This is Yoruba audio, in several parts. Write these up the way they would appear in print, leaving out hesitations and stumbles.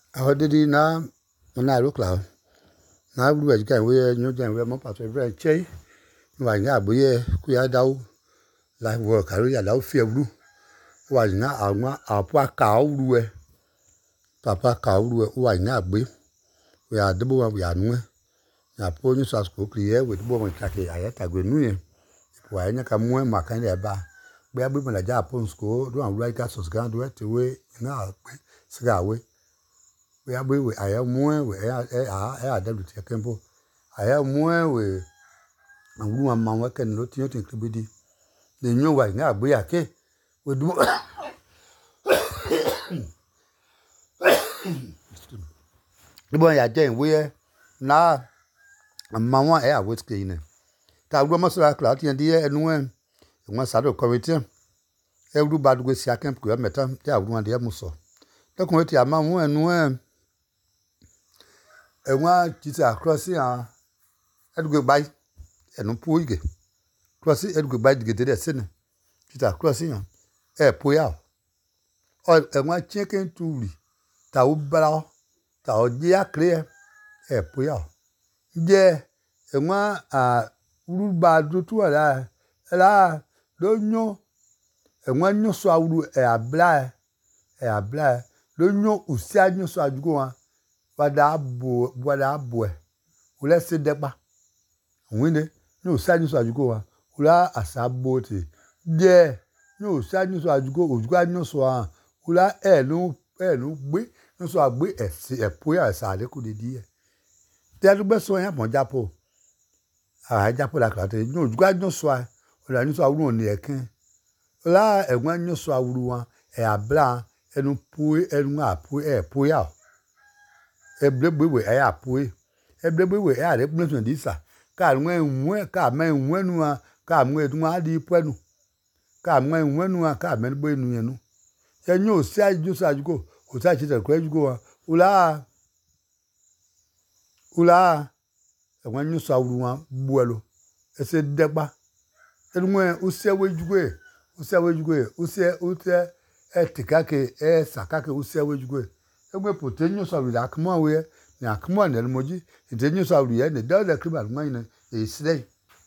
Our didi na rukla. Na we can we new gen we mo pato every che. Wa nya boye ku ya dawo. Life work ari ya dawo fi ewru. Wa nya awon apa ka owru e. Papa ka owru e wa nya gbe. We adebo wa we anu e. Na po ni so asko kriye we bo mo take ayata gbe nu yen. Wa nya ka mu e ma kan le ba. Gbe agbe mo la ja po nsko do an right gas so gan do te we na pe siga we. We are we I am more we I double check tempo. I am more we and woman man working not to be the new way now we are okay. We do the boy I jane we now a mamma air with cleaning. Ta goma so cloud and dear and when one side of committee every bad with ya camp go metam they have one dear muso. The committee a man and when and one teacher across here go by and poor ge. Cross it go by the get sin. Teacher cross here. Poya. Or and one chicken to be. Ta ubra ta odia clear. Poya. Yeah. And one ruba do to la don't know. And one no so a blah. Don't know who said you so go on. What a boy. Well, let's say that ba. Winnie, no sadness as you go. Ula asaboti. Yeah, no sadness as you go. God no so. Ula no we no so a we a poor side could dear. There the best one upon Japo. I Japo like that. No, God no so. Ula no so I won't near king. Ula a one no so I would want a blanc and poor and poor. A blue way a poor. A blue way a reputation this. Ka mwen ka men wenu a ka mwen tu adi pwenu ka mwen wenu a ka men bo enu yenu ye nyo si aju sa jugo o sa chite ko jugo ula e wan nyo sa wuru buelo e se degba enwe o se we jugo e tikake e sakake o se we jugo enwe potenyo sa wi akmo we ni akmo na moji intenyo sa wi ye ne da kriba ngwan ne Isday.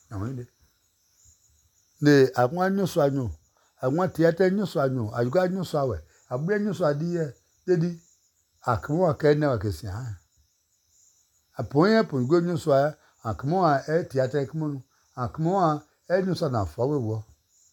The Agwan news I know. I want theatre news I know. I got news hour. I bring news idea. Daddy, I come on, can never kiss ya. A point upon good news wire. I come on, theatre come on. I come on, news on a forward.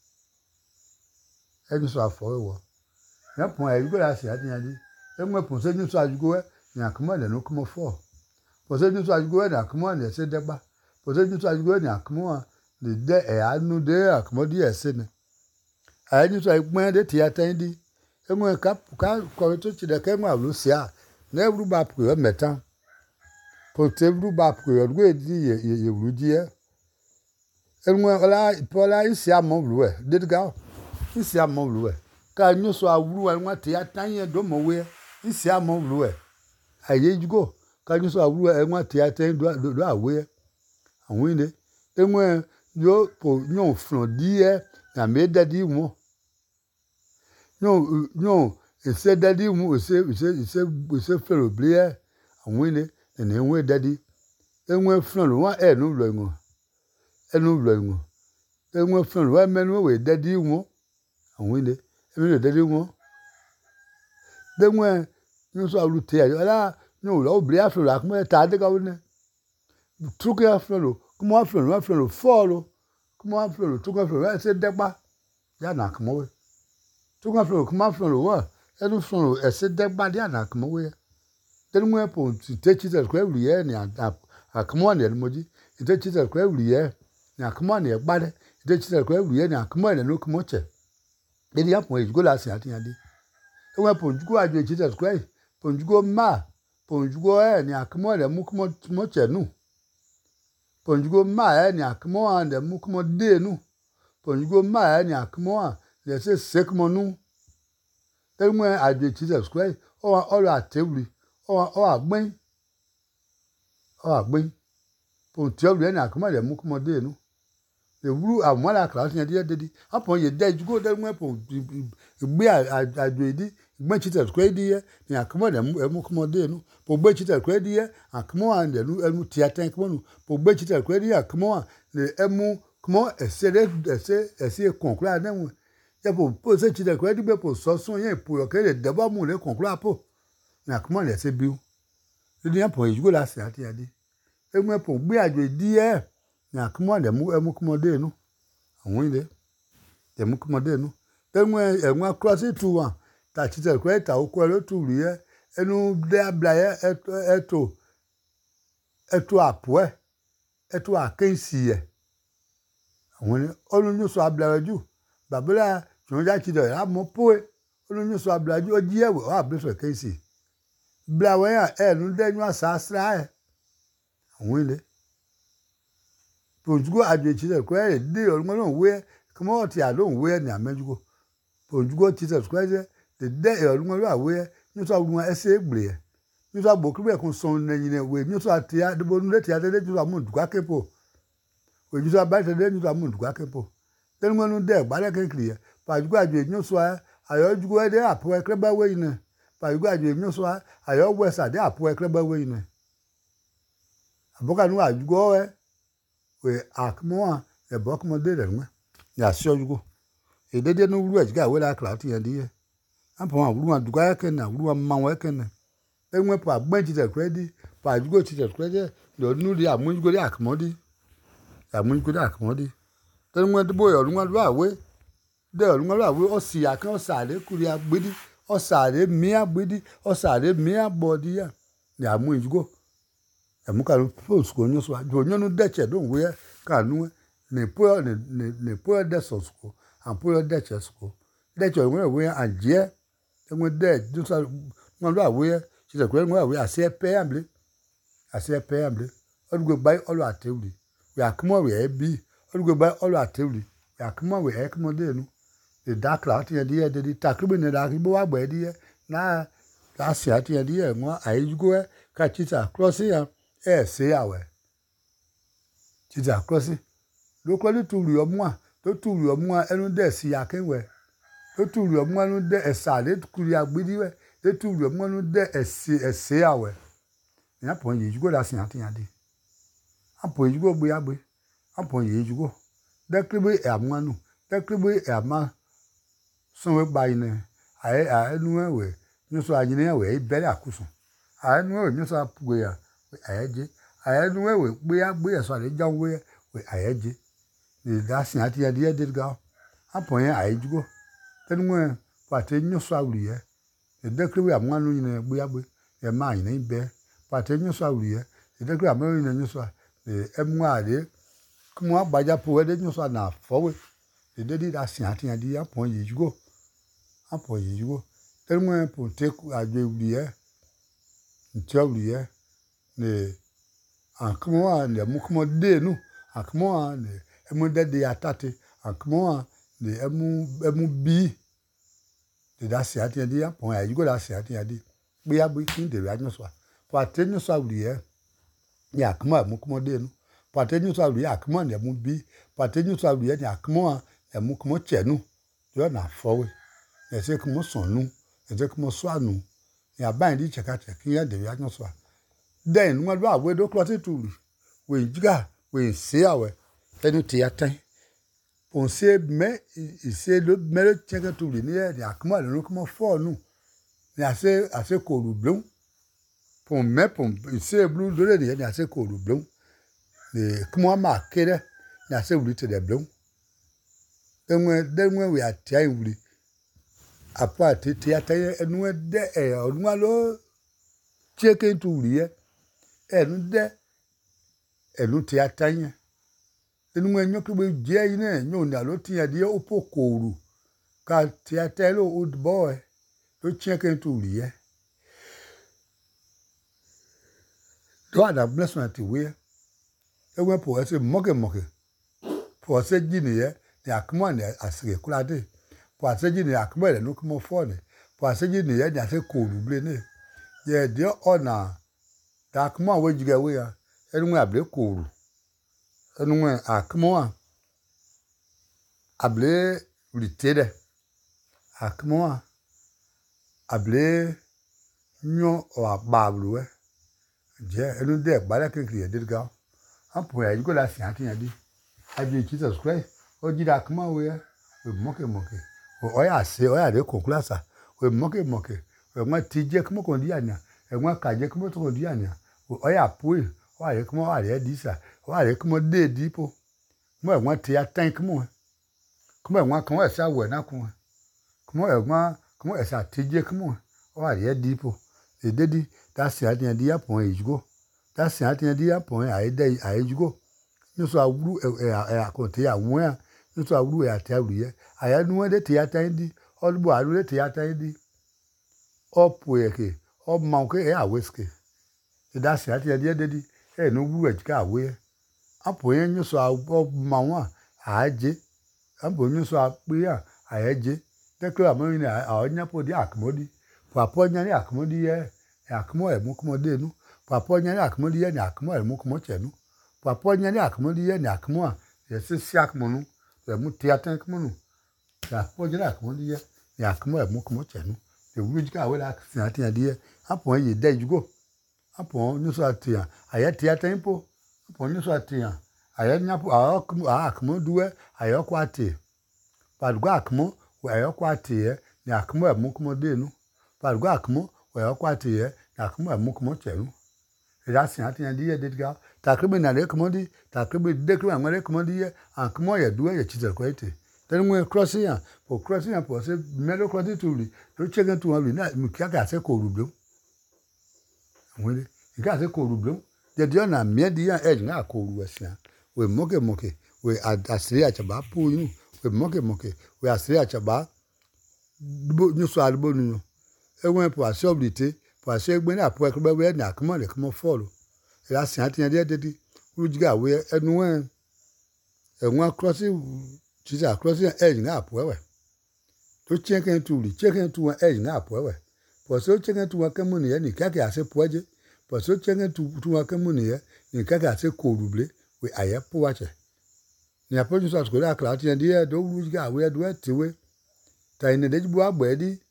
News are forward. No point, you go ask you. Then we put news I go. Now come on, no come for. For news I go, and I come on, they said that back. Poseju so ajugo ni akmo le de anu de akmo di esene ayu so igbon de ti atandi enwe ka ko to ti de ke nwa lu sia na evru ba pu metan potevru ba pu odugo edi ye wru di e enwe ola pola isi amo lu e de ga isi amo lu e ka nyu so awru enwa ti atan ye do mo we isi amo lu e aye jugo ka nyu so awru enwa ti atan do awe Awinde enwe yo po nyon fron die na me dadi mo nyon ese dadi mo ese fero blie awinde ene enwe dadi enwe fron lo wa enu lo ngo enwe fron lo wa menu we dadi mo awinde eme dadi mo denwe nyon so alu te ala nyon lo blie afro akmo ta de ka woni Truque afro, como afro, folo, como afro, truque afro, c'est deba. Ya na como we. Truque afro, como afro, wa. Enu fro, c'est deba ya na como we. Then we po te chite ko ewuye ni a como ni moji. Te chite ko ewuye ni a como ni gbade. Te chite ko ewuye ni a como ni no como che. Dedi ya po go la si ati ade. E we po jugo ajo chite ko e. Po jugo ma, po jugo ni a como le mu como che nu. Ponjugo ma ni akmo ande mukmo de nu ponjugo ma ni akmo le se sekmo nu enwe ade Jesus Christ o la tewri o agbin pon tewri ni akmo le mukmo de nu le wuru amola class ni de apon ye de jugo de nwe pon gbe ajo idi gbe chita kredi ye ni akmo de emu kmo de nu po gbe chita kredi ye akmo an de nu emu ti atan kmo nu po gbe chita kredi akmo an de emu kmo ese conclure na mu ye po se chita kredi be po so sun ye po yo ke de ba mu le conclure po ni akmo de se biu ni po yugo la se ati ade emu po gbe ajo di ye ni akmo de emu kmo de nu awon ile emu kmo de nu enwe cross tu wa ta chite kwe ta okwo lo tu ri ye enu de abla ye eto apo eto akensi ye awon olunyu so abla ju babula jonja chide ya mo po olunyu so abla ju oji ewe o abla so kensi bla we ya enu de nyu asasra e awon ile pojugo ajo chite kwe de olunwo lo we kmo ti a lo we ni amejugo pojugo chite kwe de olunwo lo awe ni so olunwo ese egbre ni so gbo kribe kun son nyin we ni so atia de bonu le tia de ju amu duka kepo we ju so ba de ni so amu duka kepo de ngonu de gba le kenkiri pojugo ajo ni so ayo jugo de apo ekreba we yin pojugo ajo ni so ayo wesa de apo ekreba we yin aboka nu ajugo we akmo e bokmo de re ya si ojugo edede no wuru ajiga we la kla ti yan di ye ampo wa wuru aduga ya ken na wuru ma wa ken na enwe po agban ti te credit pa ajugo ti te credit lo nu ri amujugo ri akmodi amujugo ri akmodi te nwe de boyo lu lu awe de lu lu awe o si akan o sare kuri agbedi o sare mi agbedi o sare mi abodi ya ni amujugo amuka lu post ko nyo so ajo nyo de che don we ka nu ne po de so so ampo de che so de che we anje enwe de du so mo lo awe ti de kwe nwe awe ase pe amble olugbe bai olu atewri we akmo we bi olugbe bai olu atewri we akmo we ekmo de nu the dark cloud ye de de takribe ne da ribo wa gbe de na la se ati ye de mo ayijugo ka chita cross ya se awe chita cross lo ko ni tu ri omu to tu ri omu enu de si akenwe to tu ri omu enu de esale kuri agbidi we to tu ri omu enu de ese awe ni apo yijugo la sin ati ade apo yijugo gbe agbe apo yijugo de kribe amanu de kribe ama sonwe gba ine enu ewe ni so ajine ewe ibere akusun enu ewe ni so apugbe ya ayeje enu ewe gbe agbe eso ale janwe we ayeje ni da sin ati ade de ga apo yen ayejugo enu pate nyo so awuri ye de kribe amanu ine gbe agbe e ma ine ibe pate nyo so awuri ye de kribe amanu ine nyo so emu ade kuma agbaja po de nyo so na fowe de da sin ati ade apo yijugo enu po te ajo awuri ye nti awuri ye ne akmo ne mu kmo de nu akmo ne emu de atate akmo ne emu bi de da sin ati ade apo yijugo da sin ati ade gbe agbe kin de ra nyo so pate nyo so awuri ye ni akmo mu kmo de nu pate nyo so awuri akmo ne mu bi pate nyo so awuri ye ni akmo emu kmo chenu yo na fowe ese kmo sonu ese kmo swanu ya ban di cheka cheki ya de ya nyo so then nwa do awe do cross tu we jiga we se awe enu ti atan on se me ise lo me cheka tu ni ya akmo le no kmo fo nu ni ase ko ru blun pon me pon ise blue do le ni ase ko ru blun ni kmo ma kere ni ase wuri te de blun enwe we atia wuri apo ati atan enu de olunwa lo cheke tu wuri ye enu ti atan enu enyo kebe je yin nyo ni alo ti ade opo koru ka ti atan lo old boy lo cheke tu wuri ye do ada blessing ti we ewe po ese moke po se jini ye ni akmo ne asire kulade po ase jini akmo le no kmo fo ne po ase jini ye ni ase koru ble ne ye de ona da akmo we jiga we ya enu able koru enu akmo able ritere akmo able nyo o ababluwe je enu de gbale kenkiri edga apo ya yugo la si atiyan di abi Jesus Christ o jira kuma we moke o ya se o ya de konklasa we moke we ma tije kuma ko di anya e ma kaje kuma to ko di anya o ya pui o ya kuma o ya disa o ya kuma de dipo mo e ma ti atan kuma e kan wa sa we na kuma kuma e sa tije kuma o ya dipo ededi that's atiyan di apon ejugo that's atiyan di apon ayejugo nso awuru akonte ya won nso awuru ya te awuriye ayanu de te atan di olugbo aru de te atan di opo eke o ma ke e aweske that's atiyan di ededi e no wuru ejika awe apo yen nso ma won aje apo nso ape ya ayeje dekro amoni ni aonyapo di akmodi papo nyani akmodi ye akmo e mu kumo de nu papo nyani akmodi ye ni akmo e mu kumo chenu papo nyani akmodi ye ni akmo a ye sisi akmo nu e mu ti atan kumo nu papo nyani akmodi ye ni akmo e mu kumo chenu e wuru jika we la sin atiyan di ye apo ye de jugo apo nso atiyan aye ti atan po apo nso atiyan aye nyapo akmo duwe aye ko ati padgo akmo we aye ko ati ye ni akmo e mu kumo de nu padgo akmo we aye ko ati ye ni akmo e mu kumo chenu rasin atiyan di ye dedga takribe na le komodi takribe dekribe amare komodi ye akmo ye duwe ye chite kwete then we crossing ya po se melo crossing tuli to chegen tu wi na mi kaka se ko rublo wele ika se ko rublo de dio na me di ya e na ko ru asia we moke we asiri achaba pu yu we moke we asiri achaba nyu so albo nu ewen po asoblite po asegbe na po ekbe we na akmo le komo follow rasin atiyan de dedi rujiga we enu enwa crossing Jesus crossing edge na apowe to cheken tu edge na apowe po so cheken tu akamu ni ni kaka ase poje po so cheken tu akamu ni kaka ase koruble we ayepo wache ni apoju so skola kla ti ndi e do rujiga we do etiwe ta ine de jibu agba edi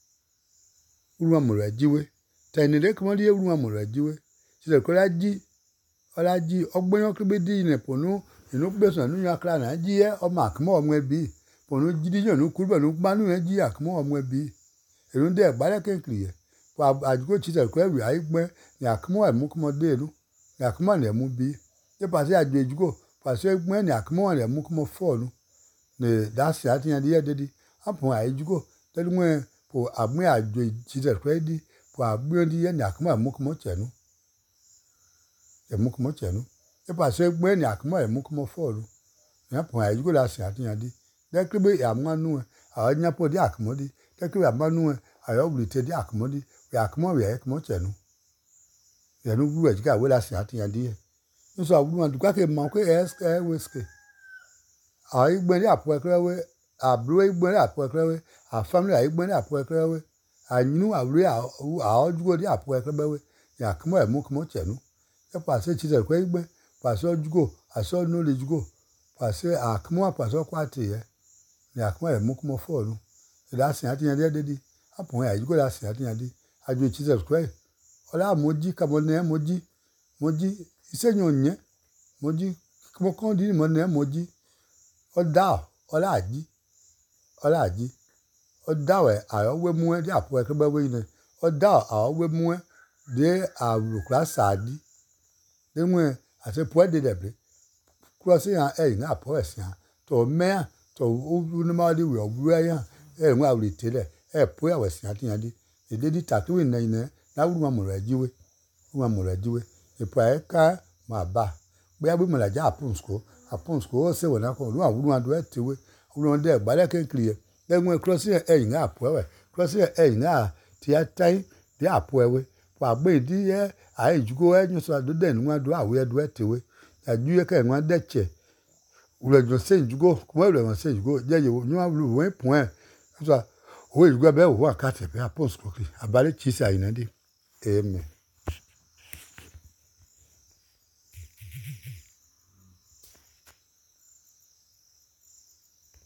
uru amuru ajiwe ta ine de komodi uru amuru ajiwe Jesus kola ji olaji ogboyan kribe di ne ponu inu gbesan nu yakra na ji e o ma kmo omo ebi ponu jidi yan nu kurba nu gbanu e ji akmo omo ebi erun de gbale kenkiri ye pa ajugo Jesus ko ewi aigbe ni akmo e mu kmo de lu ni akmo na mu bi e pa se ajo ejugo pa se egbe ni akmo na mu kmo fonu ne that's atiyan di ededi apon ajugo telu mo po agbon ajo Jesus ko edi po agbon di ye ni akmo e mu kmo chenu emukumo chenu e pa se gbe ni akmo emukumo folu ya pon ajugo la se atiyan di de kribe amanu anya po di akmo di de kribe amanu ayo blite di akmo di we akmo we ekmo chenu ya nu guru ejiga we la se atiyan di nso awuru adu ka ke ma ko weske ai gbe ni apo ekrewe abru igbe ni apo ekrewe a family ai gbe ni apo ekrewe anyinu awru a ojugo di apo ekrewe ya akmo emukumo chenu pase Jesus ko igbe pase jugo aso no le jugo pase akmo pase ko ati ye ni akmo e mu kumo folu la sin ati yan dedi apon ya jugo la sin ati yan di ajo Jesus ko ola moji kamo ne moji iseyan yen moji mo kon di mo ne moji oda ola aji oda we ayo we mu e di apo e kebe we ni oda ayo we mu e de awukra sadi demwe ase puede debre crossing ya na apo esia to me to unimali we ogura ya enwa awrite le po ya wesia tiyan di ededi tatu ina na wuru amuru ajiwe epa eka ma ba boya bi mo la ja apunsko o se wona ko lu awuru adu etiwe wuru de gbale kenkiri demwe crossing ya na apo we crossing ya na ti atai di apo ewe pa gbe di ye ai jugo enyu so do den nwa do awe do etewe ajuye ka nwa deche ule jo se jugo ko ule won se jugo je ye nyu awlu we point so o jugo be o akate be apostol abale chisa ina di amen.